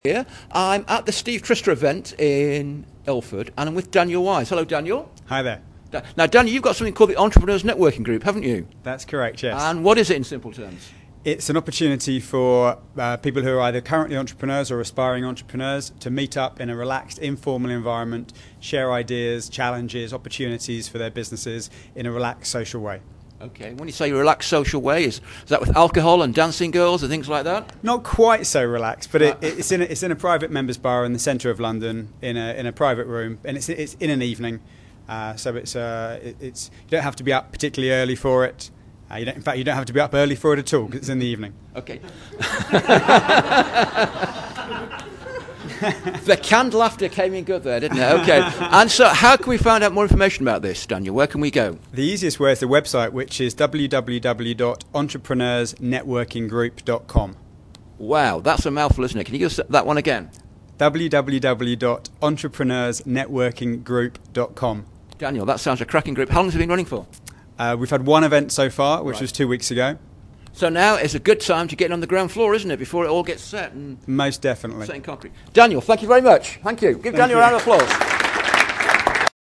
Here. I'm at the Steve Trister event in Ilford, and I'm with Daniel Wise. Hello, Daniel. Hi there. Now, Daniel, you've got something called the Entrepreneurs Networking Group, haven't you? That's correct, yes. And what is it in simple terms? It's an opportunity for people who are either currently entrepreneurs or aspiring entrepreneurs to meet up in a relaxed, informal environment, share ideas, challenges, opportunities for their businesses in a relaxed, social way. Okay, when you say relaxed social way, is that with alcohol and dancing girls and things like that? Not quite so relaxed, but it's in a private members bar in the centre of London, in a private room, and it's in an evening, so it's you don't have to be up particularly early for it. In fact, you don't have to be up early for it at all because it's in the evening. Okay. The canned laughter came in good there, didn't it? Okay. And so how can we find out more information about this, Daniel? Where can we go? The easiest way is the website, which is www.entrepreneursnetworkinggroup.com. Wow, that's a mouthful, isn't it? Can you give us that one again? www.entrepreneursnetworkinggroup.com. Daniel, that sounds a cracking group. How long has it been running for? We've had one event so far, which was 2 weeks ago. So now is a good time to get on the ground floor, isn't it, before it all gets set and most definitely set in concrete. Daniel, thank you very much. Thank you. Give Daniel a round of applause.